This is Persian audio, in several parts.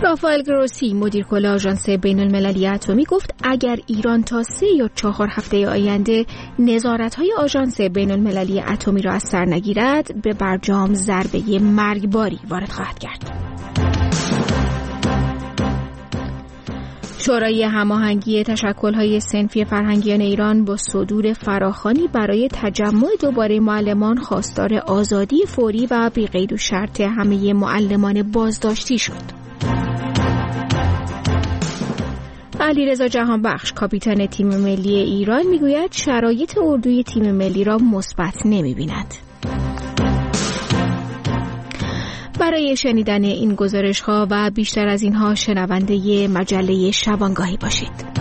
رافائل گروسی مدیر کل آژانس بین‌المللی اتمی گفت اگر ایران تا 3 یا 4 هفته آینده نظارت‌های آژانس بین‌المللی اتمی را از سر نگیرد به برجام ضربه مرگباری وارد خواهد کرد. شورای هماهنگی تشکل‌های صنفی فرهنگیان ایران با صدور فراخوانی برای تجمع دوباره معلمان خواستار آزادی فوری و بی قید و شرط همه معلمان بازداشتی شد. علیرضا جهانبخش کاپیتان تیم ملی ایران میگوید شرایط اردوی تیم ملی را مثبت نمی‌بیند. برای شنیدن این گزارش‌ها و بیشتر از اینها شنونده مجله شبانگاهی باشید.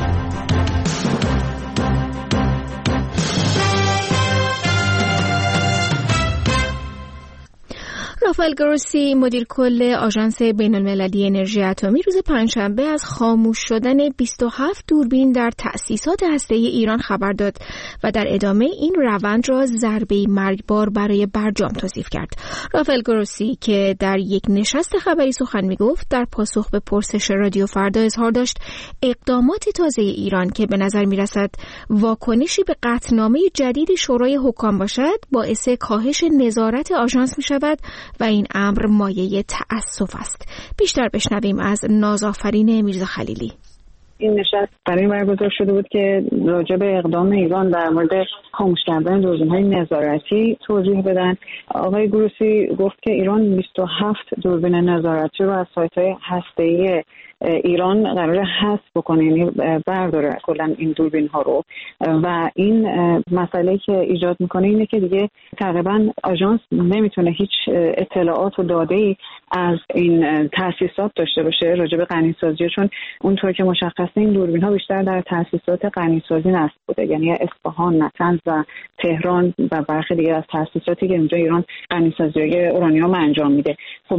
رافائل گروسی مدیر کل آژانس بین‌المللی انرژی اتمی روز پنجشنبه از خاموش شدن 27 دوربین در تأسیسات هسته‌ای ایران خبر داد و در ادامه این روند را ضربه مرگبار برای برجام توصیف کرد. رافائل گروسی که در یک نشست خبری سخن می‌گفت در پاسخ به پرسش رادیو فردا اظهار داشت اقدامات تازه ایران که به نظر می‌رسد واکنشی به قطعنامه جدید شورای حکام باشد باعث کاهش نظارت آژانس می‌شود و این امر مایه تأسف است. بیشتر بشنویم از نازآفرین میرزا خلیلی. این نشست برای برگزار شده بود که راجع به اقدام ایران در مورد خاموش کردن دوربین‌های نظارتی توضیح بدن. آقای گروسی گفت که ایران 27 دوربین نظارتی رو از سایت‌های هسته‌ای ایران قراره حذف بکنه، یعنی برداره کلا این دوربین ها رو و این مسئله که ایجاد میکنه اینه که دیگه تقریبا آژانس نمیتونه هیچ اطلاعات و داده‌ای از این تأسیسات داشته باشه راجع به غنی‌سازی، چون اونطور که مشخصه این دوربین ها بیشتر در تأسیسات غنی‌سازی نصب بوده، یعنی اصفهان، نطنز و تهران و برخی دیگه از تأسیساتی که اونجا ایران غنی‌سازی اورانیوم انجام میده. خب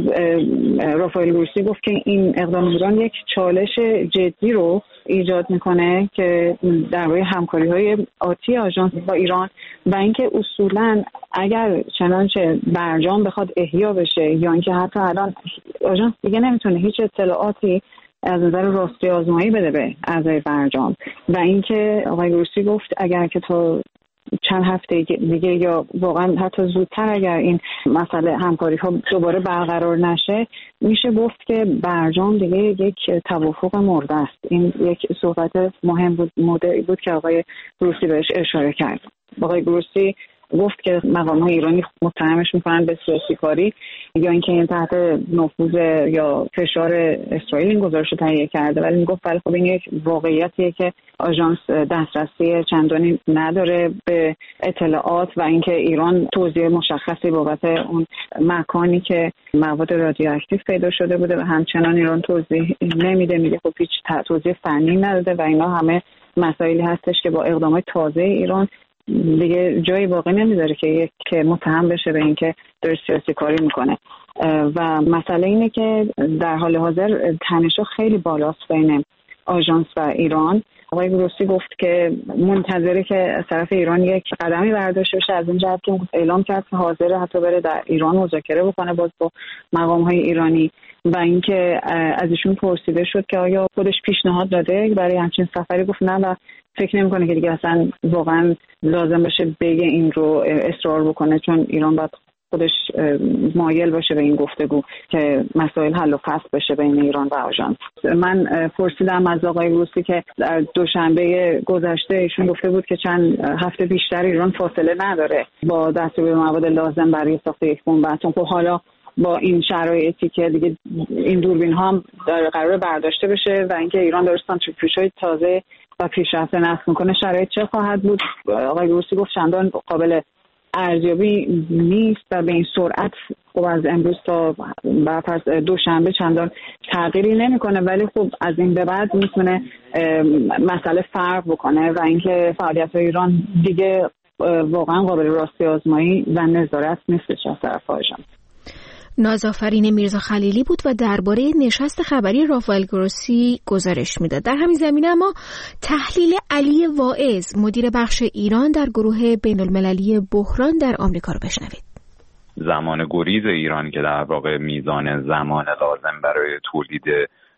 رافائل گروسی گفت که این اقدام ایران یک چالش جدی رو ایجاد میکنه که درباره همکاری‌های آتی آژانس با ایران و اینکه اصولاً اگر چنانچه برجام بخواد احیا بشه یا اینکه حتی الان آژانس دیگه نمیتونه هیچ اطلاعاتی از نظر راستی آزمایی بده به اعضای برجام و اینکه آقای گروسی گفت اگر که تا چند هفته دیگه یا واقعا حتی زودتر اگر این مسئله همکاری ها دوباره برقرار نشه میشه گفت که برجام دیگه یک توافق مرده است. این یک صحبت مهم بود که آقای گروسی بهش اشاره کرد. آقای گروسی گفت که مقام‌های ایرانی متهمش میکنن به سیاسی کاری یا اینکه این تحت نفوذ یا فشار اسرائیل این گزارش رو تهیه کرده، ولی میگفت ولی خب این یک واقعیتیه که آژانس دسترسی چندانی نداره به اطلاعات و اینکه ایران توضیح مشخصی بابت اون مکانی که مواد رادیواکتیو پیدا شده بوده و همچنان ایران توضیح نمیده، میگه خب هیچ توضیح فنی نداده و اینا همه مسائلی هستش که با اقدامات تازه ایران دیگه جایی باقی نمیذاره که متهم بشه به اینکه داره سیاسی کاری میکنه و مسئله اینه که در حال حاضر تنش‌ها خیلی بالاست بین آژانس و ایران. آقای گروسی گفت که منتظره که از طرف ایران یک قدمی برداشته بشه از این جهت که اعلام کرد که حاضره حتی بره در ایران مذاکره بکنه باز با مقام‌های ایرانی و اینکه از ایشون پرسیده شد که آیا خودش پیشنهاد داده برای همچین سفری، گفت نه و فکر نمی‌کنه که دیگه اصلا واقعا لازم باشه بگه این رو اصرار بکنه، چون ایران باید خودش مایل باشه به این گفتگو که مسائل حل و فصل بشه بین ایران و آژانس. من پرسیدم از آقای گروسی که در دوشنبه گذشته ایشون گفته بود که چند هفته بیشتر ایران فاصله نداره با دستیابی مواد لازم برای ساخت یک بمب اتم. خب حالا با این شرایطی که دیگه این دوربین ها هم قرار برداشته بشه و اینکه ایران داره سانتریفیوژهای تازه و پیشرفته نصب میکنه شرایط چه خواهد بود؟ آقای گروسی گفت چندان قابل ارزیابی نیست و به این سرعت خب از امروز تا بعد دوشنبه چندان تغییری نمیکنه، ولی خب از این به بعد میتونه مسئله فرق بکنه و اینکه فعالیت‌های ایران دیگه واقعا قابل راستی آزمایی و نظارت نیستش از طرف آژانس. نازآفرین میرزا خلیلی بود و درباره نشست خبری رافائل گروسی گزارش میداد. در همین زمینه اما تحلیل علی واعظ مدیر بخش ایران در گروه بین‌المللی بحران در آمریکا رو بشنوید. زمان گریز ایران که در واقع میزان زمان لازم برای تولید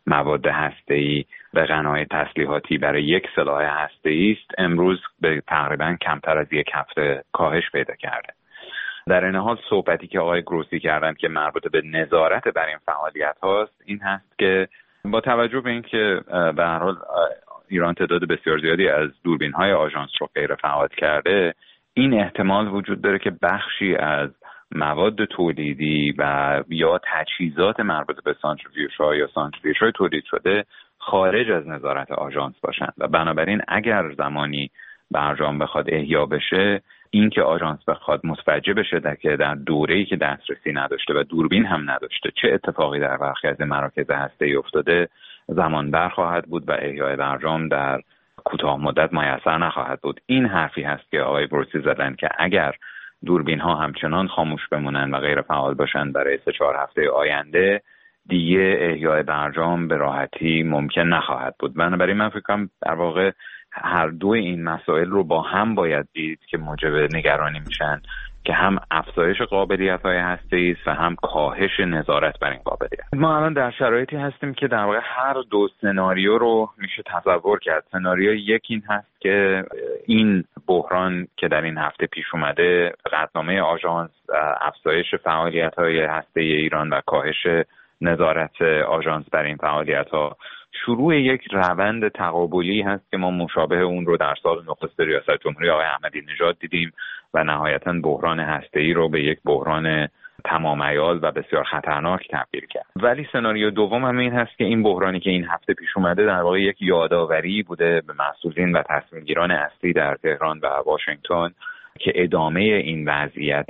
مواد هسته‌ای به غنای تسلیحاتی برای یک سلاح هسته‌ای است، امروز به تقریبا کمتر از یک هفته کاهش پیدا کرده. در این حال صحبتی که آقای گروسی کردن که مربوط به نظارت بر این فعالیت هاست این هست که با توجه به اینکه به هر حال ایران تعداد بسیار زیادی از دوربین‌های آژانس رو غیر فعال کرده، این احتمال وجود داره که بخشی از مواد تولیدی و یا تجهیزات مربوط به سانتریفیوژها یا سانتریفیوژهای تولید شده خارج از نظارت آژانس باشند و بنابراین اگر زمانی برجام بخواد احیا بشه، این که آژانس بخواد متوجه بشه که در دوره‌ای که دسترسی نداشته و دوربین هم نداشته چه اتفاقی در برخی از مراکز هسته‌ای افتاده، زمان بر خواهد بود و احیای برجام در کوتاه مدت میسر نخواهد بود. این حرفی هست که آقای گروسی زدن که اگر دوربین ها همچنان خاموش بمونن و غیر فعال باشن برای 3-4 هفته آینده، دیگه احیای برجام به راحتی ممکن نخواهد بود. بنابراین من فکر کنم در واقع هر دو این مسائل رو با هم باید دید که موجب نگرانی میشن که هم افزایش قابلیت‌های هسته‌ای است و هم کاهش نظارت بر این قابلیت. ما الان در شرایطی هستیم که در واقع هر دو سناریو رو میشه تصور کرد. سناریو یک این هست که این بحران که در این هفته پیش اومده، قطعنامه آژانس، افزایش فعالیت‌های هسته‌ای ایران و کاهش نظارت آژانس بر این فعالیت‌ها، شروع یک روند تقابلی هست که ما مشابه اون رو در سال نخست ریاست جمهوری آقای احمدی نژاد دیدیم و نهایتاً بحران هسته‌ای رو به یک بحران تمام عیار و بسیار خطرناک تبدیل کرد. ولی سناریو دوم هم این هست که این بحرانی که این هفته پیش اومده در واقع یک یادآوری بوده به مسئولین و تصمیمگیران اصلی در تهران و واشنگتن که ادامه این وضعیت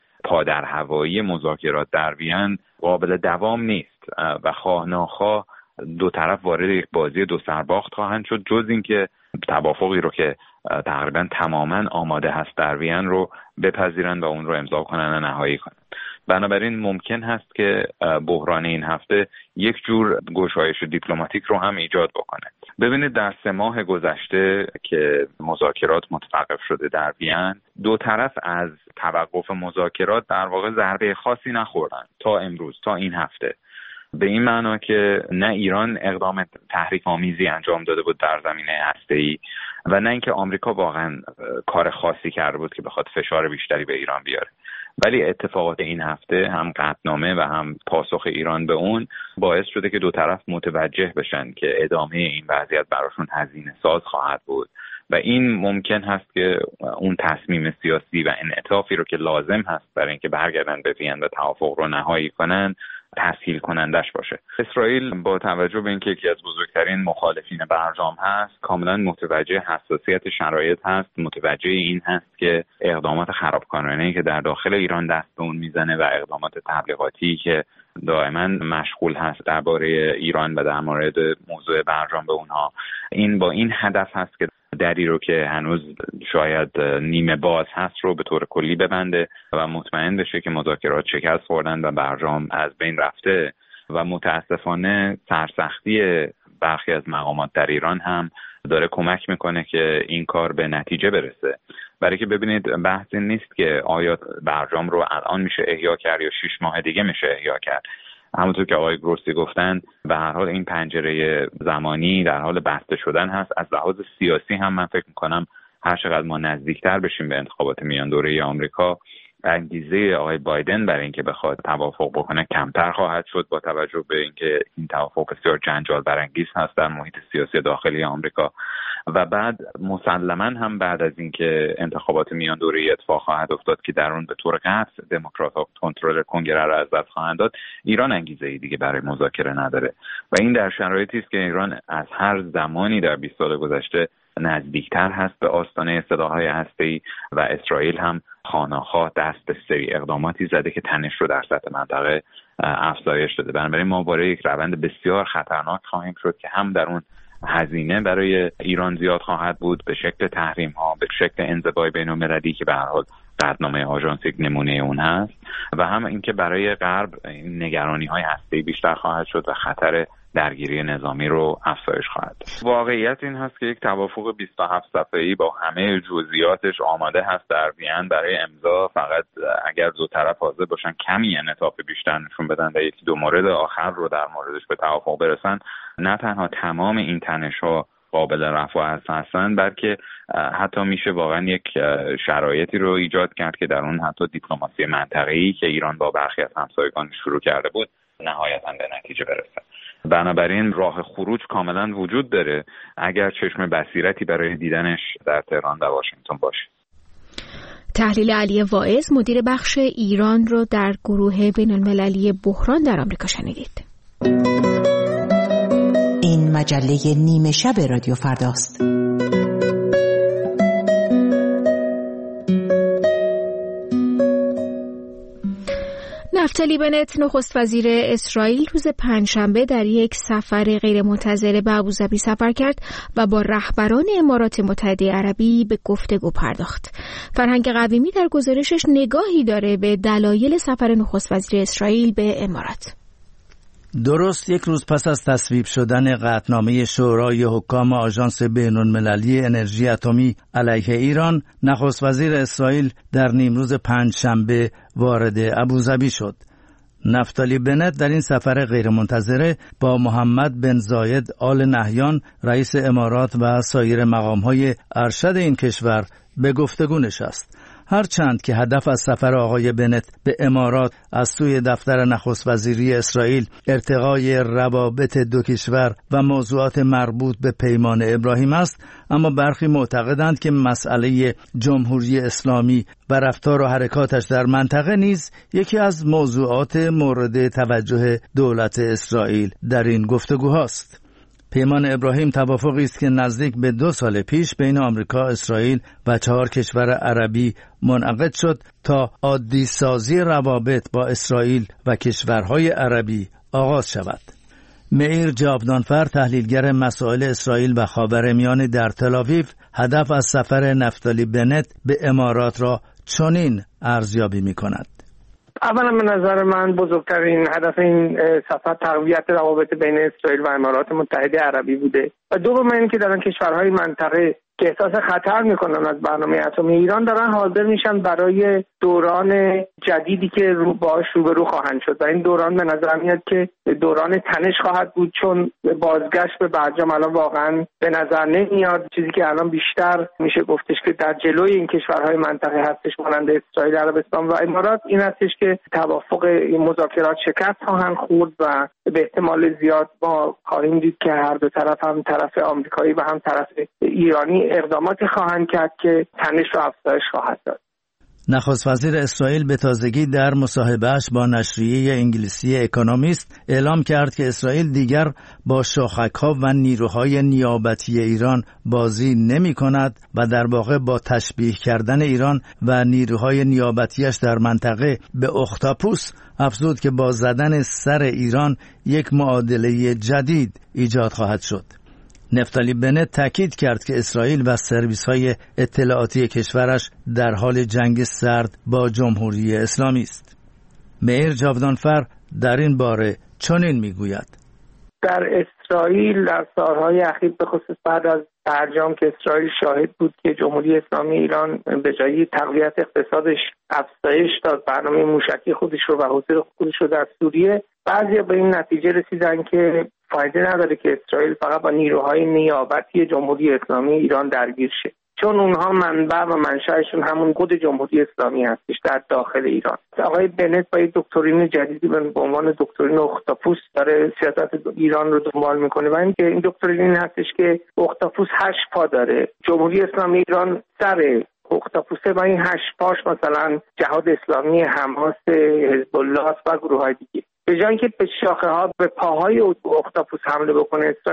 پادرهوایی مذاکرات در وین قابل دوام نیست و خواه ناخواه دو طرف وارد یک بازی دو سرباخت خواهند شد، جز اینکه توافقی رو که تقریبا تماما آماده هست در وین رو بپذیرن و اون رو امضا کنن و نهایی کنن. بنابراین ممکن هست که بحران این هفته یک جور گشایش دیپلماتیک رو هم ایجاد بکنه. ببینید در 3 ماه گذشته که مذاکرات متوقف شده در وین، دو طرف از توقف مذاکرات در واقع ضربه خاصی نخوردن تا امروز، تا این هفته. به این معنا که نه ایران اقدام تحریک‌آمیزی انجام داده بود در زمینه هسته‌ای و نه اینکه آمریکا واقعا کار خاصی کرده بود که بخواد فشار بیشتری به ایران بیاره. ولی اتفاقات این هفته، هم قطعنامه و هم پاسخ ایران به اون، باعث شده که دو طرف متوجه بشن که ادامه این وضعیت براشون هزینه ساز خواهد بود و این ممکن هست که اون تصمیم سیاسی و انعطافی رو که لازم هست برای اینکه برگردن به وین و توافق رو نهایی کنن تسهیل کنندش باشه. اسرائیل با توجه به اینکه یکی از بزرگترین مخالفین برجام هست، کاملا متوجه حساسیت شرایط هست، متوجه این هست که اقدامات خرابکارانه‌ای که در داخل ایران دست به اون میزنه و اقدامات تبلیغاتی که دائما مشغول هست درباره ایران و در مورد موضوع برجام به اونها، این با این هدف هست که دری رو که هنوز شاید نیمه باز هست رو به طور کلی ببنده و مطمئن بشه که مذاکرات شکست خوردن و برجام از بین رفته. و متاسفانه سرسختی برخی از مقامات در ایران هم داره کمک میکنه که این کار به نتیجه برسه. برای که ببینید بحث این نیست که آیا برجام رو الان میشه احیا کرد یا 6 ماه دیگه میشه احیا کرد. همونطور که آقای گروسی گفتن به هر حال این پنجره زمانی در حال بسته شدن هست. از لحاظ سیاسی هم من فکر میکنم هر چقدر ما نزدیکتر بشیم به انتخابات میان دوره آمریکا، انگیزه آقای بایدن برای اینکه بخواد توافق بکنه کمتر خواهد شد، با توجه به اینکه این توافق بسیار جنجال برانگیز هست در محیط سیاسی داخلی آمریکا. و بعد مسلماً هم بعد از اینکه انتخابات میان دوره‌ای اتفاق خواهد افتاد که در اون به طور قطع دموکرات‌ها کنترل کنگره را از دست خواهند داد، ایران انگیزه‌ای دیگه برای مذاکره نداره و این در شرایطی است که ایران از هر زمانی در 20 سال گذشته نزدیکتر هست به آستانه سلاح‌های هسته‌ای و اسرائیل هم خانه‌خواه دست به سری اقداماتی زده که تنش رو در سطح منطقه افزایش داده. بنابراین ما وارد یک روند بسیار خطرناک خواهیم شد که هم در اون هزینه برای ایران زیاد خواهد بود به شکل تحریم‌ها، به شکل انزوای بین‌المللی که به هر حال قطعنامه آژانس یک نمونه اون هست، و هم اینکه برای غرب نگرانی‌های هسته‌ای بیشتر خواهد شد و خطر درگیری نظامی رو افزایش خواهد داد. واقعیت این هست که یک توافق 27 صفحه‌ای با همه جزئیاتش آماده هست در وین برای امضا، فقط اگر دو طرف حاضر باشن کمی انعطاف بیشتر نشون بدن و یکی دو مورد آخر رو در موردش به توافق برسن، نه تنها تمام این تنش‌ها قابل رفع هستن، بلکه حتی میشه واقعا یک شرایطی رو ایجاد کرد که در اون حتی دیپلماسی منطقه‌ای که ایران با برخی از همسایگان شروع کرده بود نهایتاً به نتیجه برسه. بنابراین راه خروج کاملا وجود داره اگر چشم بصیرتی برای دیدنش در تهران و واشنگتن باشه. تحلیل علی واعظ، مدیر بخش ایران رو در گروه بین‌المللی بحران در آمریکا شنیدید. این مجله نیمه شب رادیو فرداست. نفتالی بنت، نخست وزیر اسرائیل، روز پنجشنبه در یک سفر غیرمنتظره به ابوظبی سفر کرد و با رهبران امارات متحده عربی به گفتگو پرداخت. فرهنگ قویمی در گزارشش نگاهی داره به دلایل سفر نخست وزیر اسرائیل به امارات. درست یک روز پس از تصویب شدن قطعنامه شورای حکام آژانس بین‌المللی انرژی اتمی علیه ایران، نخست وزیر اسرائیل در نیمروز پنجشنبه وارد ابوظبی شد. نفتالی بنت در این سفر غیرمنتظره با محمد بن زاید آل نهیان، رئیس امارات و سایر مقام‌های ارشد این کشور به گفتگو نشست. هرچند که هدف از سفر آقای بنت به امارات از سوی دفتر نخست وزیری اسرائیل ارتقای روابط دو کشور و موضوعات مربوط به پیمان ابراهیم است، اما برخی معتقدند که مسئله جمهوری اسلامی و رفتار و حرکاتش در منطقه نیز یکی از موضوعات مورد توجه دولت اسرائیل در این گفتگوهاست. پیمان ابراهیم توافقی است که نزدیک به 2 سال پیش بین آمریکا، اسرائیل و 4 کشور عربی منعقد شد تا عادی سازی روابط با اسرائیل و کشورهای عربی آغاز شود. مئیر جاودانفر، تحلیلگر مسائل اسرائیل و خاورمیانه در تل‌آویو، هدف از سفر نفتالی بنت به امارات را چنین ارزیابی می‌کند. اولا به نظر من بزرگترین هدف این سفر تقویت روابط بین اسرائیل و امارات متحده عربی بوده و دوم این که در آن کشورهای منطقه که احساس خطر میکنن از برنامه اتمی ایران دارن حاضر میشن برای دوران جدیدی که باهاش روبرو خواهند شد و این دوران به نظر میاد که دوران تنش خواهد بود، چون بازگشت به برجام الان واقعا به نظر نمیاد. چیزی که الان بیشتر میشه گفتش که در جلوی این کشورهای منطقه هستش مانند اسرائیل، عربستان و امارات این هستش که توافق این مذاکرات شکست خواهند خورد و به احتمال زیاد ما خواهیم دید که هر دو طرف، هم طرف آمریکایی و هم طرف ایرانی، اقداماتی خواهند کرد که تنش را افزایش خواهد داد. نخست وزیر اسرائیل به تازگی در مصاحبه‌اش با نشریه انگلیسی اکونومیست اعلام کرد که اسرائیل دیگر با شاخک‌ها و نیروهای نیابتی ایران بازی نمی‌کند و در واقع با تشبیه کردن ایران و نیروهای نیابتیش در منطقه به اختاپوس افزود که با زدن سر ایران یک معادله جدید ایجاد خواهد شد. نفتالی بنت تاکید کرد که اسرائیل و سرویس‌های اطلاعاتی کشورش در حال جنگ سرد با جمهوری اسلامی است. مئیر جاودانفر در این باره چنین میگوید: در اسرائیل در سالهای اخیر به خصوص بعد از برجام که اسرائیل شاهد بود که جمهوری اسلامی ایران به جای تقویت اقتصادش افزایش داد، برنامه موشکی خودش رو و حضور خودش رو در سوریه، بعضیا به این نتیجه رسیدن که فایده نداره که اسرائیل فقط با نیروهای نیابتی جمهوری اسلامی ایران درگیر شه، چون اونها منبع و منشأشون همون خود جمهوری اسلامی هستش در داخل ایران. آقای بنت با یک دکترین جدیدی به عنوان دکترین اختاپوس داره سیاست ایران رو دنبال میکنه و این دکترین این هستش که اختاپوس 8 پا داره. جمهوری اسلامی ایران سر اختاپوسه و این 8 پاش مثلا جهاد اسلامی، حماس، حزب الله و گروه‌های دیگه. به جای اینکه به شاخه ها، به پاهای اختاپوس حمله بکنه اسرائیل،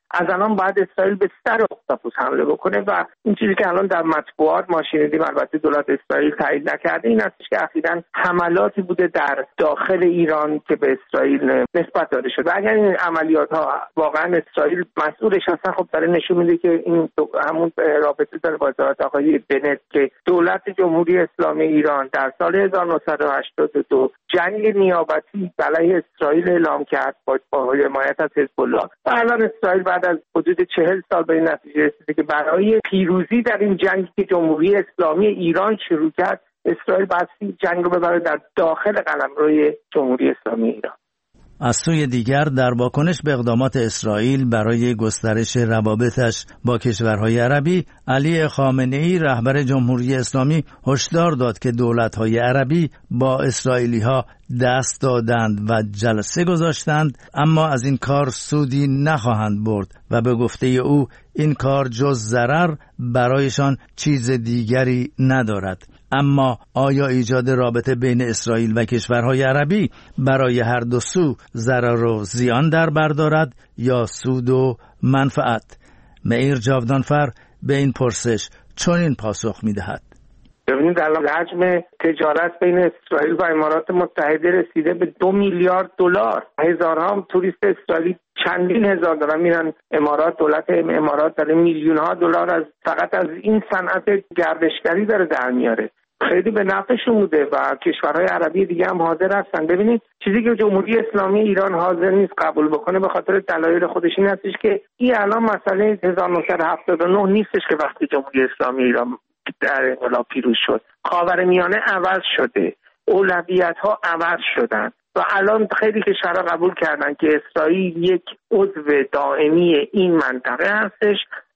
از الان باید اسرائیل به سر اختاپوس حمله بکنه و این چیزی که الان در مطبوعات ما شنیدیم، البته دولت اسرائیل تایید نکرده، این است که اخیراً حملاتی بوده در داخل ایران که به اسرائیل نسبت داده شده. اگر این عملیات ها واقعا اسرائیل مسئولش هستن، خب داره نشون میده که این همون رابطه داره با ذات آقای بنت که دولت جمهوری اسلامی ایران در سال 1982 جنگ نیابتی علیه اسرائیل اعلام کرد با حمایت از حزب الله و الان اسرائیل بعد از حدود 40 سال به این نتیجه رسیده که برای پیروزی در این جنگی که جمهوری اسلامی ایران شروع کرد، اسرائیل باید جنگ رو ببره در داخل قلمروی جمهوری اسلامی ایران. از سوی دیگر در واکنش به اقدامات اسرائیل برای گسترش روابطش با کشورهای عربی، علی خامنه‌ای رهبر جمهوری اسلامی هشدار داد که دولت‌های عربی با اسرائیلی‌ها دست دادند و جلسه گذاشتند، اما از این کار سودی نخواهند برد و به گفته او این کار جز ضرر برایشان چیز دیگری ندارد. اما آیا ایجاد رابطه بین اسرائیل و کشورهای عربی برای هر دو سو ضرر و زیان در بر دارد یا سود و منفعت؟ معیر جاودانفر به این پرسش چنین پاسخ می‌دهد: ببینید الان حجم تجارت بین اسرائیل و امارات متحده رسیده به 2 میلیارد دلار. هزارها توریست اسرائیلی چندین هزار دارن میرن امارات. دولت امارات داره میلیون ها دلار از فقط از این صنعت گردشگری داره در میاره. خیلی به نفعشون بوده و کشورهای عربی دیگه هم حاضر هستن. ببینید چیزی که جمهوری اسلامی ایران حاضر نیست قبول بکنه به خاطر دلایل خودش این هستش که این الان مسئله 1979 نیستش که وقتی جمهوری اسلامی ایران در انقلاب پیروز شد. خاورمیانه عوض شده، اولویت‌ها عوض شدن و الان خیلی کشورها قبول کردن که اسرائیل یک عضو دائمی این منطقه هستش.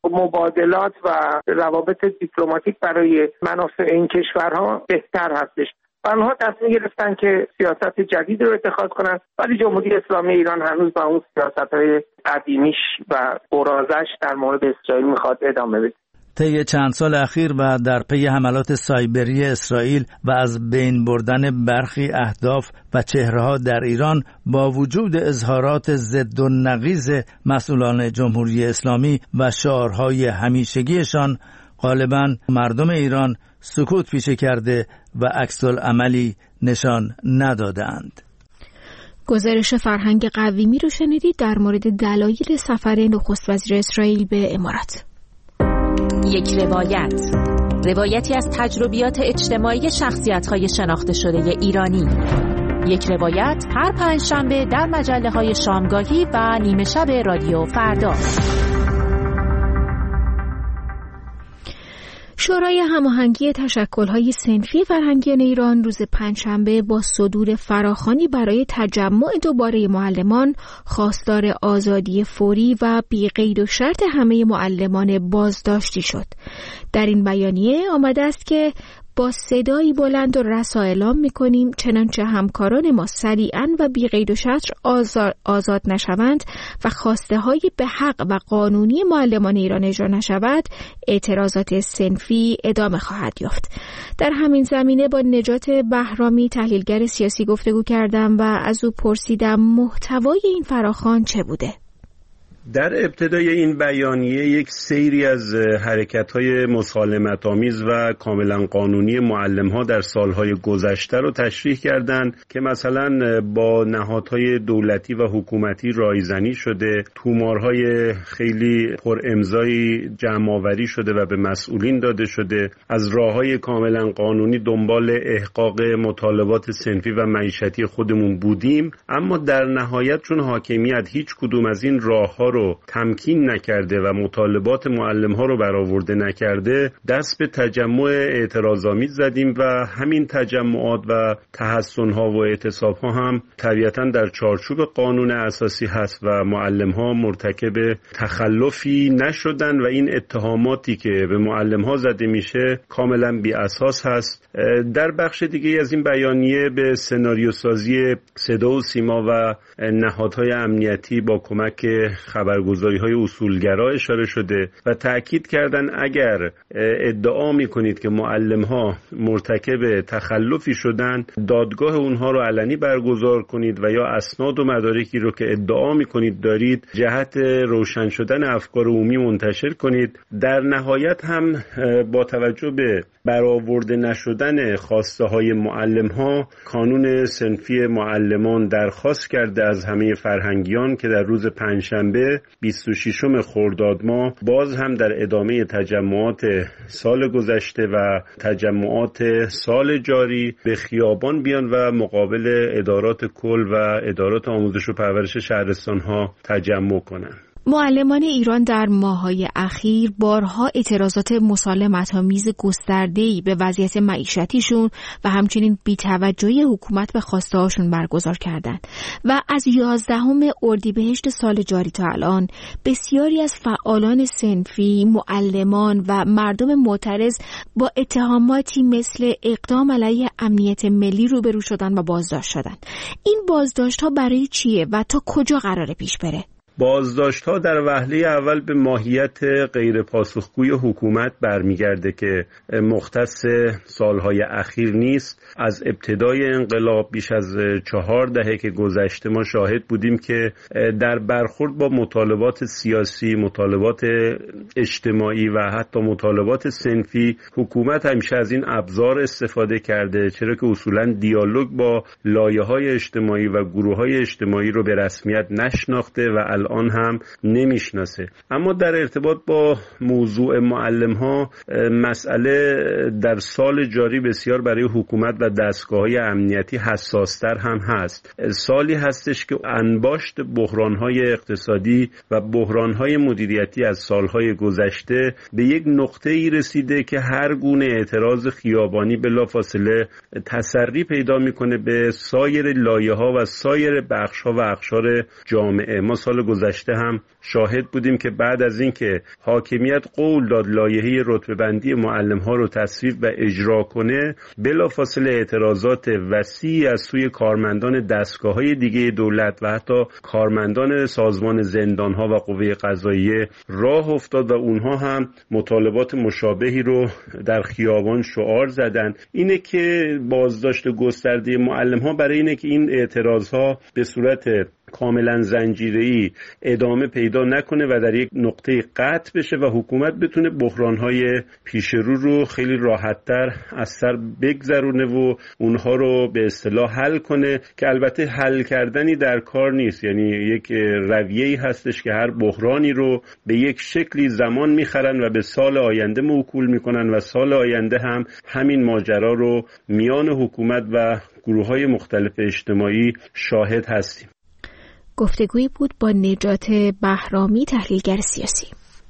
مبادلات و روابط دیپلماتیک برای منافع این کشورها بهتر هستش. و آنها تصمیم گرفتن که سیاست جدید رو اتخاذ کنن، ولی جمهوری اسلامی ایران هنوز با اون سیاست‌های قدیمیش و برازش در مورد اسرائیل میخواد ادامه بده. طی چند سال اخیر و در پی حملات سایبری اسرائیل و از بین بردن برخی اهداف و چهره‌ها در ایران، با وجود اظهارات ضد و نقیض مسئولان جمهوری اسلامی و شعارهای همیشگیشان، غالباً مردم ایران سکوت پیشه کرده و عکس‌العملی نشان ندادند. گزارش فرهنگ قویمی رو شنیدید در مورد دلایل سفر نخست وزیر اسرائیل به امارات. یک روایتی از تجربیات اجتماعی شخصیت‌های شناخته شده ایرانی. یک روایت هر پنجشنبه در مجله‌های شامگاهی و نیمه شب رادیو فردا. شورای هماهنگی تشکل‌های صنفی فرهنگیان ایران روز پنجشنبه با صدور فراخوانی برای تجمع دوباره معلمان خواستار آزادی فوری و بی قید و شرط همه معلمان بازداشتی شد. در این بیانیه آمده است که با صدایی بلند و رسا اعلام می‌کنیم چنانچه همکاران ما سریعاً و بی قید و شرط آزاد نشوند و خواسته‌های به حق و قانونی معلمان ایران اجرا نشود، اعتراضات صنفی ادامه خواهد یافت. در همین زمینه با نجات بهرامی تحلیلگر سیاسی گفتگو کردم و از او پرسیدم محتوای این فراخوان چه بوده. در ابتدای این بیانیه یک سیری از حرکت‌های مسالمت‌آمیز و کاملا قانونی معلم‌ها در سالهای گذشته رو تشریح کردند که مثلا با نهادهای دولتی و حکومتی رایزنی شده، تومارهای خیلی پر امضایی جمع‌آوری شده و به مسئولین داده شده، از راه‌های کاملا قانونی دنبال احقاق مطالبات صنفی و معیشتی خودمون بودیم، اما در نهایت چون حاکمیت هیچ کدوم از این راه‌ها رو تمکین نکرده و مطالبات معلم‌ها رو برآورده نکرده، دست به تجمع اعتراض‌آمیز زدیم و همین تجمعات و تحصن‌ها و اعتصاب‌ها هم طبیعتاً در چارچوب قانون اساسی هست و معلم‌ها مرتکب تخلفی نشدن و این اتهاماتی که به معلم‌ها زده میشه کاملاً بی اساس هست. در بخش دیگه از این بیانیه به سناریو سازی صدا و سیما و نهادهای امنیتی با کمک خبرگزاری‌های اصولگرا اشاره شده و تأکید کردن اگر ادعا می‌کنید که معلم‌ها مرتکب تخلفی شدن، دادگاه اونها رو علنی برگزار کنید و یا اسناد و مدارکی رو که ادعا می‌کنید دارید جهت روشن شدن افکار عمومی منتشر کنید. در نهایت هم با توجه به برآورده نشدن خواسته‌های معلم‌ها، کانون صنفی معلمان درخواست کرده از همه فرهنگیان که در روز پنجشنبه 26 خرداد ماه باز هم در ادامه تجمعات سال گذشته و تجمعات سال جاری به خیابان بیان و مقابل ادارات کل و ادارات آموزش و پرورش شهرستان‌ها تجمع کنند. معلمان ایران در ماه‌های اخیر بارها اعتراضات مسالمت‌آمیز گسترده‌ای به وضعیت معیشتیشون و همچنین بی‌توجهی حکومت به خواسته‌هاشون برگزار کردند و از 11 اردیبهشت سال جاری تا الان بسیاری از فعالان صنفی، معلمان و مردم معترض با اتهاماتی مثل اقدام علیه امنیت ملی روبرو شدن و بازداشت شدن. این بازداشت‌ها برای چیه و تا کجا قراره پیش بره؟ بازداشت‌ها در وهله اول به ماهیت غیر پاسخگوی حکومت برمیگرده که مختص سالهای اخیر نیست. از ابتدای انقلاب بیش از 4 دهه که گذشته ما شاهد بودیم که در برخورد با مطالبات سیاسی، مطالبات اجتماعی و حتی مطالبات صنفی، حکومت همیشه از این ابزار استفاده کرده، چرا که اصولاً دیالوگ با لایه‌های اجتماعی و گروه‌های اجتماعی رو به رسمیت نشناخته و الان هم نمیشناسه. اما در ارتباط با موضوع معلم‌ها، مسئله در سال جاری بسیار برای حکومت و دستگاه‌های امنیتی حساس‌تر هم هست. سالی هستش که انباشت بحران‌های اقتصادی و بحران‌های مدیریتی از سال‌های گذشته به یک نقطه‌ای رسیده که هر گونه اعتراض خیابانی بلافاصله تسری پیدا می‌کنه به سایر لایه‌ها و سایر بخش‌ها و اقشار جامعه. ما سال گذشته هم شاهد بودیم که بعد از اینکه حاکمیت قول داد لایحه رتبه‌بندی معلم‌ها رو تصویب و اجرا کنه، بلافاصله اعتراضات وسیعی از سوی کارمندان دستگاه‌های دیگه دولت و حتی کارمندان سازمان زندان‌ها و قوه قضاییه راه افتاد و اونها هم مطالبات مشابهی رو در خیابان شعار زدن. اینه که بازداشت گسترده معلم‌ها برای اینه که این اعتراض‌ها به صورت کاملا زنجیره‌ای ادامه پیدا نکنه و در یک نقطه قطع بشه و حکومت بتونه بحران‌های پیش رو خیلی راحت‌تر از سر بگذرونه و اونها رو به اصطلاح حل کنه، که البته حل کردنی در کار نیست. یعنی یک رویه‌ای هستش که هر بحرانی رو به یک شکلی زمان می‌خرن و به سال آینده موکول می‌کنن و سال آینده هم همین ماجرا رو میان حکومت و گروه‌های مختلف اجتماعی شاهد هستیم. گفتگویی بود با نجات بهرامی، تحلیلگر سیاسی.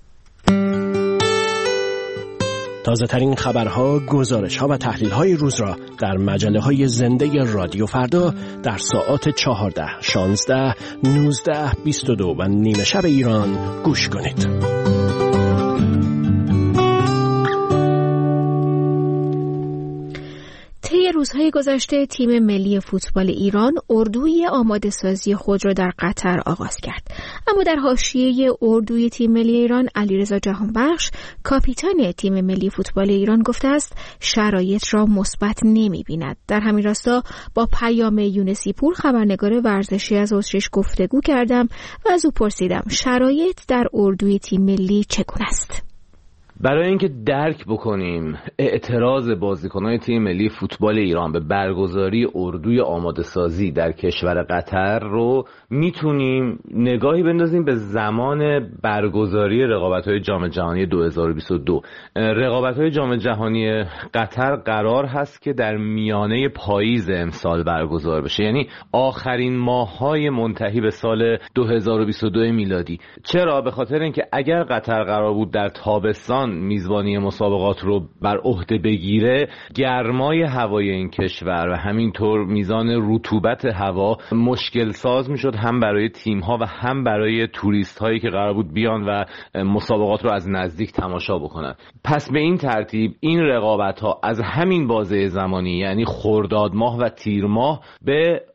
تازه ترین خبرها، گزارش‌ها و تحلیل‌های روز را در مجله‌های زنده رادیو فردا در ساعات 14، 16، 19، 22 و نیمه شب ایران گوش کنید. طی روزهای گذشته تیم ملی فوتبال ایران اردوی آماده سازی خود را در قطر آغاز کرد. اما در حاشیه اردوی تیم ملی ایران، علیرضا جهانبخش، کاپیتان تیم ملی فوتبال ایران، گفته است شرایط را مثبت نمی‌بیند. در همین راستا با پیام یونسی پور، خبرنگار ورزشی از اتریش، گفتگو کردم و از او پرسیدم شرایط در اردوی تیم ملی چگونه است. برای اینکه درک بکنیم اعتراض بازیکنان تیم ملی فوتبال ایران به برگزاری اردوی آماده سازی در کشور قطر رو میتونیم نگاهی بندازیم به زمان برگزاری رقابت‌های جام جهانی 2022. رقابت‌های جام جهانی قطر قرار هست که در میانه پاییز امسال برگزار بشه، یعنی آخرین ماه‌های منتهی به سال 2022 میلادی. چرا؟ به خاطر اینکه اگر قطر قرار بود در تابستان میزبانی مسابقات رو بر عهده بگیره، گرمای هوای این کشور و همینطور میزان رطوبت هوا مشکل ساز میشد، هم برای تیم ها و هم برای توریست هایی که قرار بود بیان و مسابقات رو از نزدیک تماشا بکنن. پس به این ترتیب این رقابت ها از همین بازه زمانی، یعنی خرداد ماه و تیر ماه، به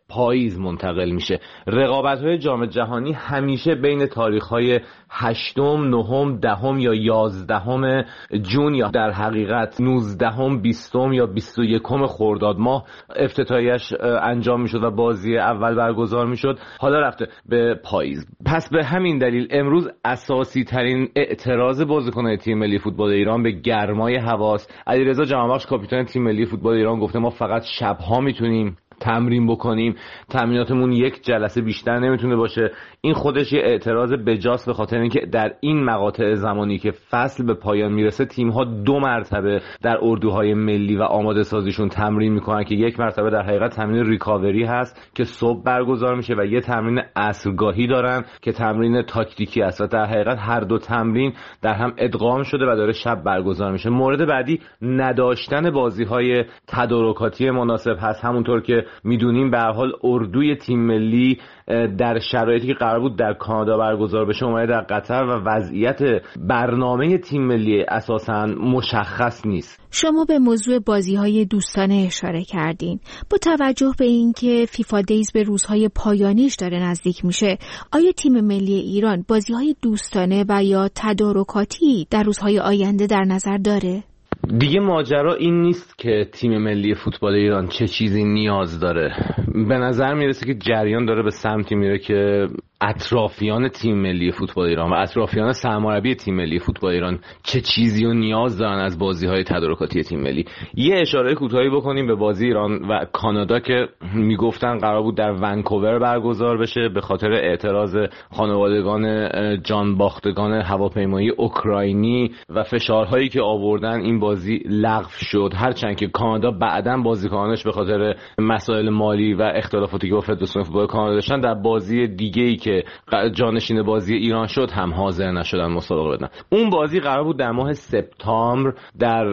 پاییز منتقل میشه. رقابت‌های جام جهانی همیشه بین تاریخ‌های 8م، 9م، 10م یا 11م جون یا در حقیقت 19م، 20م یا 21م خرداد ماه افتتاحیش انجام میشد و بازی اول برگزار میشد. حالا رفته به پاییز. پس به همین دلیل امروز اساسی ترین اعتراض بازیکنان تیم ملی فوتبال ایران به گرمای هواست. علیرضا جهانبخش کاپیتان تیم ملی فوتبال ایران گفته ما فقط شب‌ها میتونیم تمرین بکنیم، تمریناتمون یک جلسه بیشتر نمیتونه باشه. این خودش یه اعتراض بجاست به خاطر اینکه در این مقاطع زمانی که فصل به پایان میرسه تیم‌ها 2 مرتبه در اردوهای ملی و آماده سازیشون تمرین میکنن که یک مرتبه در حقیقت تمرین ریکاوری هست که صبح برگزار میشه و یه تمرین عصرگاهی دارن که تمرین تاکتیکی است و در حقیقت هر دو تمرین در هم ادغام شده و داره شب برگزار میشه. مورد بعدی نداشتن بازی‌های تدارکاتی مناسب هست. همونطور که میدونیم به هر حال اردوی تیم ملی در شرایطی که قرار بود در کانادا برگزار بشه اومده در قطر و وضعیت برنامه تیم ملی اساساً مشخص نیست. شما به موضوع بازی‌های دوستانه اشاره کردین. با توجه به اینکه فیفا دیز به روزهای پایانیش داره نزدیک میشه، آیا تیم ملی ایران بازی‌های دوستانه و یا تدارکاتی در روزهای آینده در نظر داره؟ دیگه ماجرا این نیست که تیم ملی فوتبال ایران چه چیزی نیاز داره. به نظر میرسه که جریان داره به سمتی میره که اطرافیان تیم ملی فوتبال ایران و اطرافیان سرمربی تیم ملی فوتبال ایران چه چیزی رو نیاز دارن از بازی‌های تدارکاتی تیم ملی. یه اشاره کوتاهی بکنیم به بازی ایران و کانادا که میگفتن قرار بود در ونکوور برگزار بشه به خاطر اعتراض خانوادگان جانباختگان هواپیمایی اوکراینی و فشارهایی که آوردن این بازی لغو شد. هرچند که کانادا بعداً بازیکنانش به خاطر مسائل مالی و اختلافاتی که با فدراسیون فوتبال کانادا داشتن در بازی دیگه‌ای که جانشین بازی ایران شد هم حاضر نشدن مسابقه بدن. اون بازی قرار بود در ماه سپتامبر در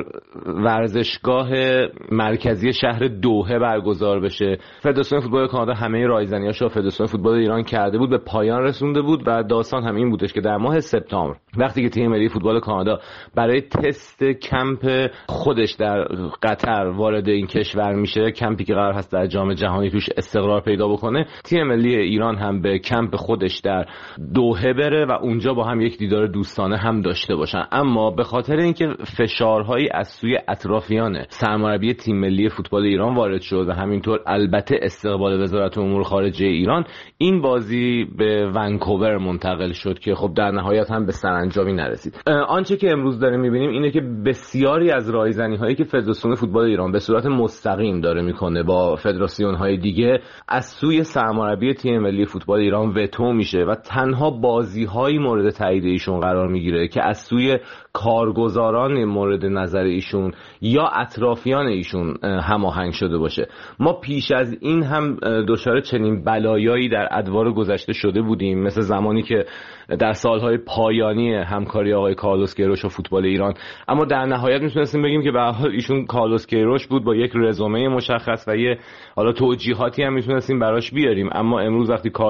ورزشگاه مرکزی شهر دوحه برگزار بشه. فدراسیون فوتبال کانادا همه رایزنیاشو فدراسیون فوتبال ایران کرده بود، به پایان رسونده بود و داستان هم این بودش که در ماه سپتامبر وقتی که تیم ملی فوتبال کانادا برای تست کمپ خودش در قطر وارد این کشور میشه، کمپی که قرار هست در جام جهانی توش استقرار پیدا بکنه، تیم ملی ایران هم به کمپ خودش در دوحه بره و اونجا با هم یک دیدار دوستانه هم داشته باشن. اما به خاطر اینکه فشارهایی از سوی اطرافیان سرمربی تیم ملی فوتبال ایران وارد شد و همینطور البته استقبال وزارت امور خارجه ایران، این بازی به ونکوور منتقل شد که خب در نهایت هم به سرانجامی نرسید. آنچه که امروز داریم می‌بینیم اینه که بسیاری از رایزنی‌هایی که فدراسیون فوتبال ایران به صورت مستقیم داره میکنه با فدراسیون‌های دیگه از سوی سرمربی تیم ملی فوتبال ایران وتو میشه و تنها بازی‌های مورد تایید ایشون قرار میگیره که از سوی کارگزاران مورد نظر ایشون یا اطرافیان ایشون هماهنگ شده باشه. ما پیش از این هم دچار چنین بلایایی در ادوار گذشته شده بودیم، مثل زمانی که در سالهای پایانی همکاری آقای کارلوس کیروش و فوتبال ایران، اما در نهایت میتونستیم بگیم که به هر حال ایشون کارلوس کیروش بود با یک رزومه مشخص و یه حالا توجیهاتی هم میتونستیم براش بیاریم. اما امروز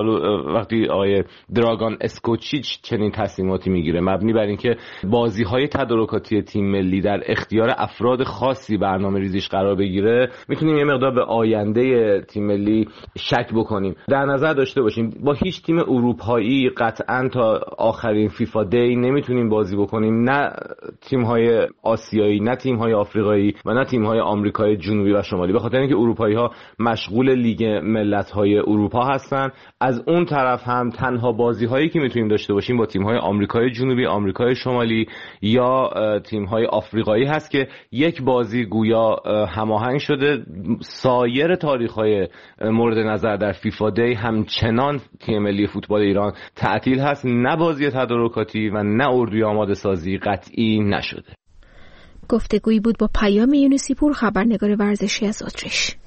وقتی آقای دراگان اسکوچیچ چنین تصمیماتی میگیره مبنی بر اینکه بازی‌های تدارکاتی تیم ملی در اختیار افراد خاصی برنامه ریزیش قرار بگیره، میتونیم یه مقدار به آینده تیم ملی شک بکنیم. در نظر داشته باشیم با هیچ تیم اروپایی قطعاً تا آخرین فیفا دی نمیتونیم بازی بکنیم، نه تیم‌های آسیایی، نه تیم‌های آفریقایی و نه تیم‌های آمریکای جنوبی و شمالی، به خاطر اینکه اروپایی‌ها مشغول لیگ ملت‌های اروپا هستن. از اون طرف هم تنها بازی‌هایی که میتونیم داشته باشیم با تیم‌های آمریکای جنوبی، آمریکای شمالی یا تیم‌های آفریقایی هست که یک بازی گویا هماهنگ شده. سایر تاریخ‌های مورد نظر در فیفا دی همچنان تیم ملی فوتبال ایران تعطیل هست، نه بازی تدارکاتی و نه اردوی آماده سازی قطعی نشده. گفتگویی بود با پیام یونسی پور، خبرنگار ورزشی از اتریش.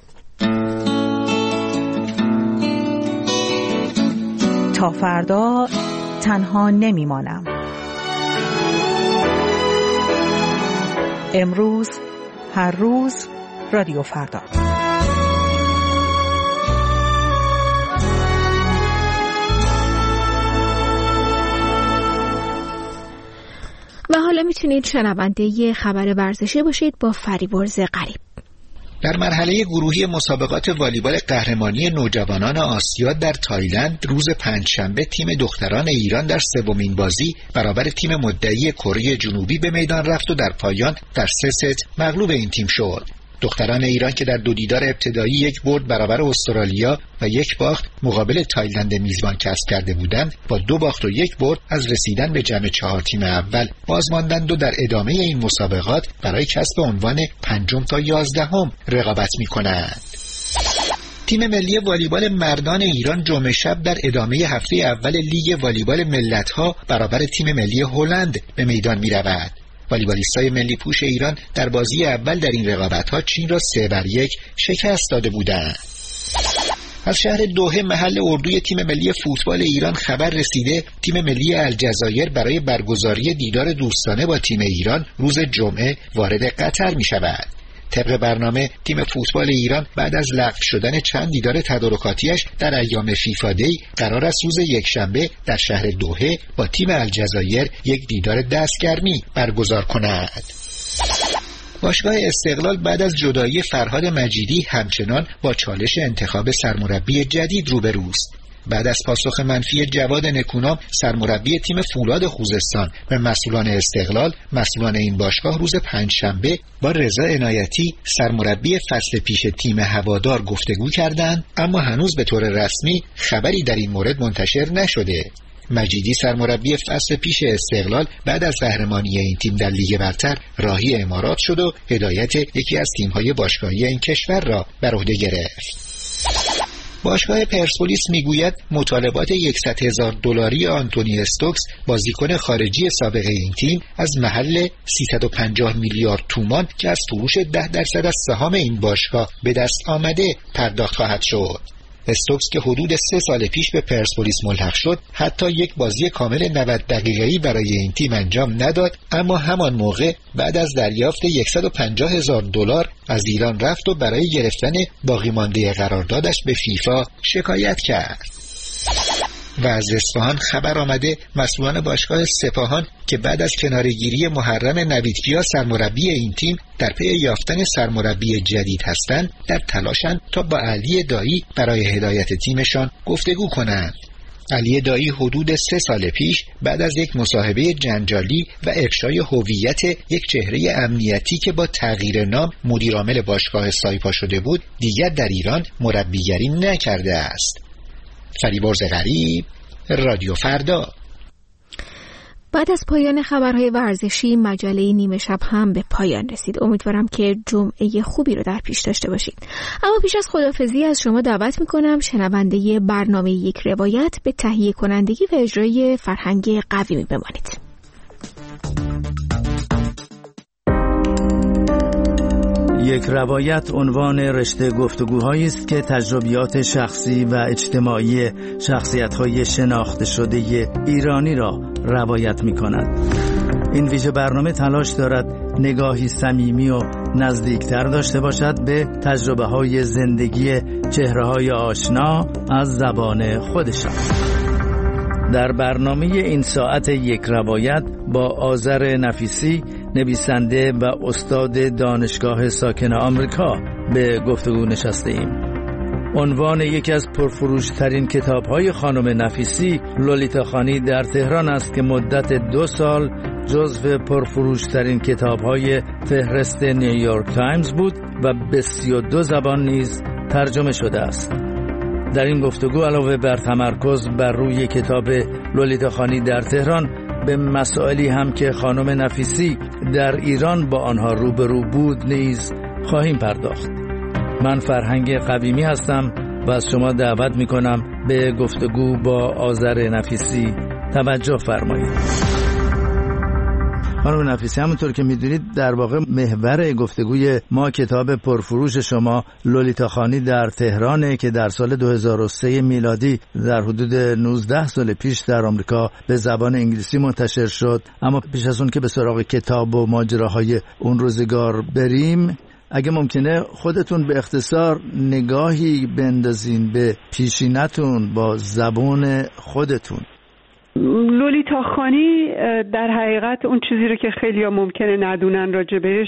تا فردا تنها نمیمانم. امروز، هر روز، رادیو فردا. و حالا میتونید شنونده خبر ورزشی باشید با فریبرز غریب. در مرحله گروهی مسابقات والیبال قهرمانی نوجوانان آسیا در تایلند روز پنجشنبه تیم دختران ایران در سومین بازی برابر تیم مدعی کره جنوبی به میدان رفت و در پایان در 3 ست مغلوب این تیم شد. دختران ایران که در 2 دیدار ابتدایی 1 برد برابر استرالیا و 1 باخت مقابل تایلند میزبان کسب کرده بودند، با 2 باخت و 1 برد از رسیدن به جمع 4 تیم اول باز ماندند و در ادامه این مسابقات برای کسب عنوان 5 تا 11 رقابت می‌کنند. تیم ملی والیبال مردان ایران جمعه شب در ادامه هفته اول لیگ والیبال ملت‌ها برابر تیم ملی هلند به میدان می‌رود. والیبالیستای ملی پوش ایران در بازی اول در این رقابت‌ها چین را 3-1 شکست داده بودند. از شهر دوحه محل اردوی تیم ملی فوتبال ایران خبر رسیده تیم ملی الجزایر برای برگزاری دیدار دوستانه با تیم ایران روز جمعه وارد قطر می‌شود. طبق برنامه تیم فوتبال ایران بعد از لغو شدن چند دیدار تدارکاتیش در ایام فیفا دی قرار است روز یکشنبه در شهر دوحه با تیم الجزایر یک دیدار دستگرمی برگزار کند. باشگاه استقلال بعد از جدایی فرهاد مجیدی همچنان با چالش انتخاب سرمربی جدید روبروست. بعد از پاسخ منفی جواد نکونام سرمربی تیم فولاد خوزستان به مسئولان استقلال، مسئولان این باشگاه روز پنجشنبه با رضا عنایتی سرمربی فصل پیش تیم هوادار گفتگو کردند، اما هنوز به طور رسمی خبری در این مورد منتشر نشده. مجیدی سرمربی فصل پیش استقلال بعد از قهرمانی این تیم در لیگ برتر راهی امارات شد و هدایت یکی از تیم‌های باشگاهی این کشور را بر عهده گرفت. باشگاه پرسپولیس میگوید مطالبات $100,000 آنتونی استوکس بازیکن خارجی سابق این تیم از محل 350 میلیارد تومان که از فروش 10% از سهام این باشگاه به دست آمده پرداخت خواهد شد. استوکس که حدود 3 سال پیش به پرسپولیس ملحق شد حتی یک بازی کامل 90 دقیقه‌ای برای این تیم انجام نداد، اما همان موقع بعد از دریافت $150,000 از ایران رفت و برای گرفتن باقی مانده قراردادش به فیفا شکایت کرد. و از اصفهان خبر آمده مسئولان باشگاه سپاهان که بعد از کناره‌گیری محرم نویدکیا سرمربی این تیم در پی یافتن سرمربی جدید هستند در تلاشند تا با علی دایی برای هدایت تیمشان گفتگو کنند. علی دایی حدود 3 سال پیش بعد از یک مصاحبه جنجالی و افشای هویت یک چهره امنیتی که با تغییر نام مدیرعامل باشگاه سایپا شده بود دیگر در ایران مربیگری نکرده است. فریبرز غریب، رادیو فردا. بعد از پایان خبرهای ورزشی مجله نیمه شب هم به پایان رسید. امیدوارم که جمعه خوبی رو در پیش داشته باشید. اما پیش از خداحافظی از شما دعوت میکنم شنونده برنامه یک روایت به تهیه کنندگی و اجرای فرهنگ قویمی بمانید. یک روایت عنوان رشته گفتگوهایی است که تجربیات شخصی و اجتماعی شخصیت‌های شناخته شده ایرانی را روایت می‌کند. این ویژه برنامه تلاش دارد نگاهی صمیمی و نزدیکتر داشته باشد به تجربه‌های زندگی چهره‌های آشنا از زبان خودشان. در برنامه این ساعت یک روایت با آذر نفیسی نویسنده و استاد دانشگاه ساکن آمریکا به گفتگو نشسته ایم. عنوان یکی از پرفروشترین کتاب‌های خانم نفیسی لولیتا خانی در تهران است که مدت 2 سال جزو پرفروشترین کتاب‌های فهرست نیویورک تایمز بود و به 32 زبان نیز ترجمه شده است. در این گفتگو علاوه بر تمرکز بر روی کتاب لولیتا خانی در تهران به مسائلی هم که خانم نفیسی در ایران با آنها روبرو بود نیز خواهیم پرداخت. من فرهنگ قویمی هستم و از شما دعوت می‌کنم به گفتگو با آذر نفیسی توجه فرمایید. خانم نفیسی، همونطور که میدونید در واقع محور گفتگوی ما کتاب پرفروش شما لولیتا خانی در تهرانه که در سال 2003 میلادی در حدود 19 سال پیش در آمریکا به زبان انگلیسی منتشر شد. اما پیش از اون که به سراغ کتاب و ماجراهای اون روزگار بریم، اگه ممکنه خودتون به اختصار نگاهی بندازین به پیشینتون با زبان خودتون. لولیتا خانی در حقیقت اون چیزی رو که خیلی‌ها ممکنه ندونن راجبش،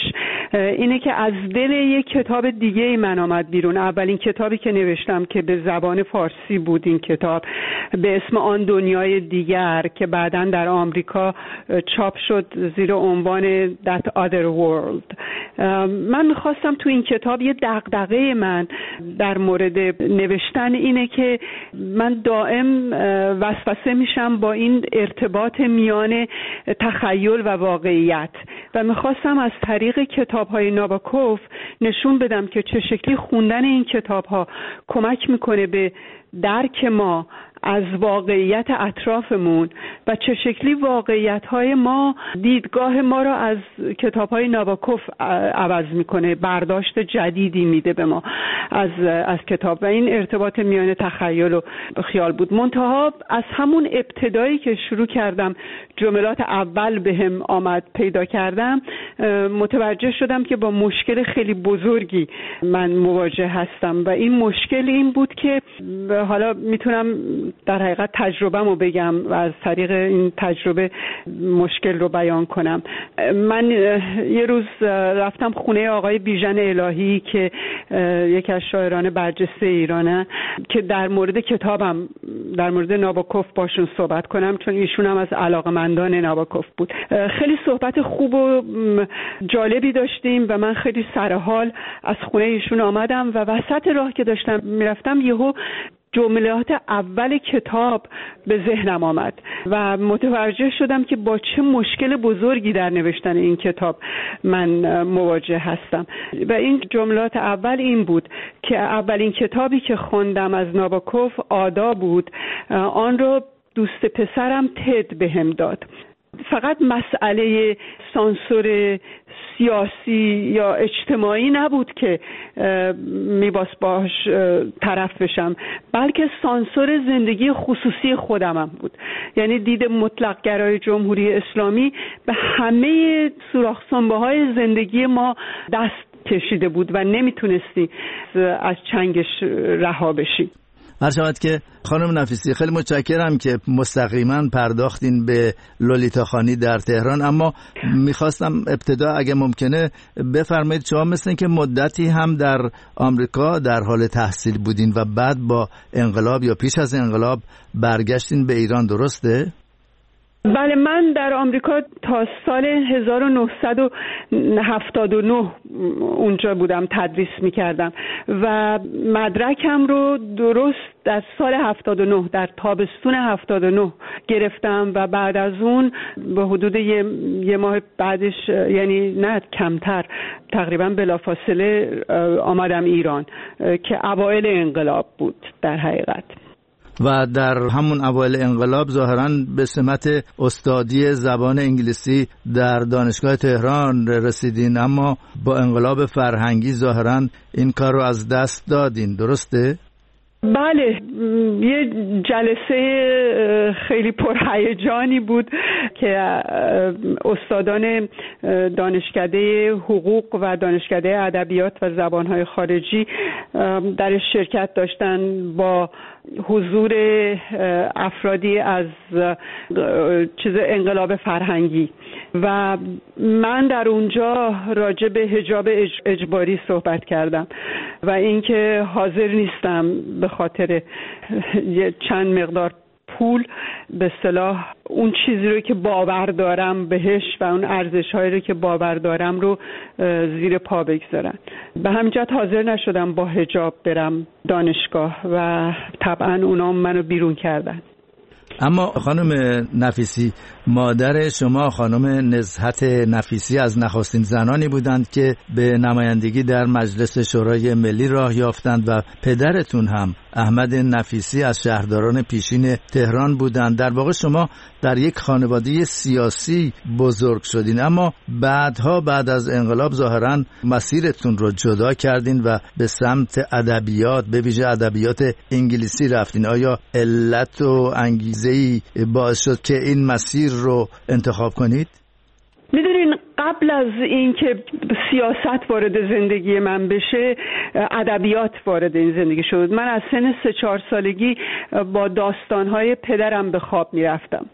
اینه که از دل یک کتاب دیگه من آمد بیرون. اولین کتابی که نوشتم که به زبان فارسی بود، این کتاب به اسم آن دنیای دیگر که بعداً در آمریکا چاپ شد زیر عنوان That Other World. من میخواستم تو این کتاب، یه دغدغه من در مورد نوشتن اینه که من دائم وسوسه میشم با این ارتباط میان تخیل و واقعیت و میخواستم از طریق کتاب‌های ناباکوف نشون بدم که چه شکلی خوندن این کتاب‌ها کمک میکنه به درک ما از واقعیت اطرافمون و چه شکلی واقعیت‌های ما دیدگاه ما را از کتاب‌های ناباکوف عوض میکنه، برداشت جدیدی میده به ما از کتاب. و این ارتباط میان تخیل و خیال بود. منتها از همون ابتدایی که شروع کردم، جملات اول بهم آمد پیدا کردم، متوجه شدم که با مشکل خیلی بزرگی من مواجه هستم و این مشکل این بود که حالا میتونم در حقیقت تجربه‌مو بگم و از طریق این تجربه مشکل رو بیان کنم. من یه روز رفتم خونه آقای بیژن الهی که یکی از شاعران برجسته ایرانه که در مورد کتابم، در مورد ناباکوف باشون صحبت کنم، چون ایشون هم از علاقه‌مندان ناباکوف بود. خیلی صحبت خوب و جالبی داشتیم و من خیلی سرحال از خونه ایشون آمدم و وسط راه که داشتم میرفتم یهو جملات اول کتاب به ذهنم آمد و متوجه شدم که با چه مشکل بزرگی در نوشتن این کتاب من مواجه هستم. و این جملات اول این بود که اولین کتابی که خوندم از ناباکوف آدا بود، آن رو دوست پسرم تد بهم داد. فقط مسئله سانسور سیاسی یا اجتماعی نبود که میباس باش طرف بشم، بلکه سانسور زندگی خصوصی خودمم بود. یعنی دید مطلق گرای جمهوری اسلامی به همه سوراخ سنبه‌های زندگی ما دست کشیده بود و نمیتونستی از چنگش رها بشی. هر شود که خانم نفیسی، خیلی متشکرم که مستقیما پرداختین به لولیتا خانی در تهران، اما میخواستم ابتدا اگه ممکنه بفرمایید، شما مثل که مدتی هم در آمریکا در حال تحصیل بودین و بعد با انقلاب یا پیش از انقلاب برگشتین به ایران، درسته؟ بله، من در آمریکا تا سال 1979 اونجا بودم، تدریس میکردم و مدرکم رو درست در سال 79 در تابستون 79 گرفتم و بعد از اون به حدود یه ماه بعدش، یعنی نه کمتر، تقریبا بلافاصله آمدم ایران که اوایل انقلاب بود در حقیقت. و در همون اوایل انقلاب ظاهراً به سمت استادی زبان انگلیسی در دانشگاه تهران رسیدین، اما با انقلاب فرهنگی ظاهراً این کار رو از دست دادین، درسته؟ بله، یه جلسه خیلی پرهیجانی بود که استادان دانشکده حقوق و دانشکده ادبیات و زبانهای خارجی در شرکت داشتن با حضور افرادی از انقلاب فرهنگی و من در اونجا راجع به حجاب اجباری صحبت کردم و اینکه حاضر نیستم به خاطر چند مقدار پول به اصطلاح اون چیزی رو که باور دارم بهش و اون ارزش‌هایی رو که باور دارم رو زیر پا بگذارن. به همین جهت حاضر نشدم با حجاب برم دانشگاه و طبعا اونا منو بیرون کردن. اما خانم نفیسی، مادر شما خانم نزهت نفیسی از نخستین زنانی بودند که به نمایندگی در مجلس شورای ملی راه یافتند و پدرتون هم احمد نفیسی از شهرداران پیشین تهران بودند. در واقع شما در یک خانواده سیاسی بزرگ شدین، اما بعدها بعد از انقلاب ظاهراً مسیرتون رو جدا کردین و به سمت ادبیات، به ویژه ادبیات انگلیسی رفتین. آیا علت و انگیزه‌ای باعث شد که این مسیر رو انتخاب کنید؟ میدونین قبل از این که سیاست وارد زندگی من بشه، ادبیات وارد این زندگی شد. من از سن 3-4 سالگی با داستانهای پدرم به خواب میرفتم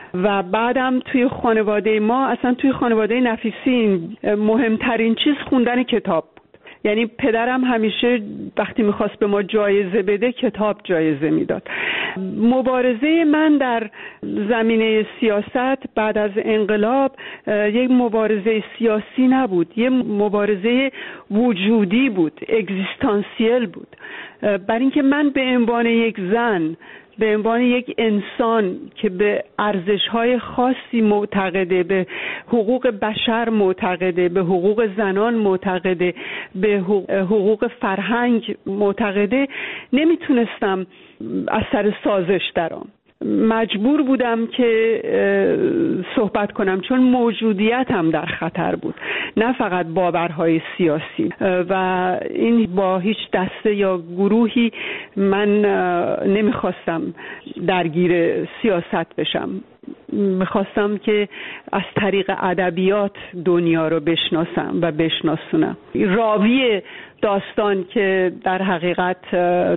و بعدم توی خانواده ما، اصلا توی خانواده نفیسی مهمترین چیز خوندن کتاب. یعنی پدرم همیشه وقتی میخواست به ما جایزه بده کتاب جایزه میداد. مبارزه من در زمینه سیاست بعد از انقلاب یک مبارزه سیاسی نبود، یک مبارزه وجودی بود، اگزیستانسیل بود. برای اینکه من به عنوان یک زن، به عنوان یک انسان که به ارزش‌های خاصی معتقده، به حقوق بشر معتقده، به حقوق زنان معتقده، به حقوق فرهنگ معتقده، نمیتونستم از سر سازش درام. مجبور بودم که صحبت کنم چون موجودیتم در خطر بود، نه فقط باورهای سیاسی. و این با هیچ دسته یا گروهی من نمیخواستم درگیر سیاست بشم. میخواستم که از طریق ادبیات دنیا رو بشناسم و بشناسونم. راوی داستان که در حقیقت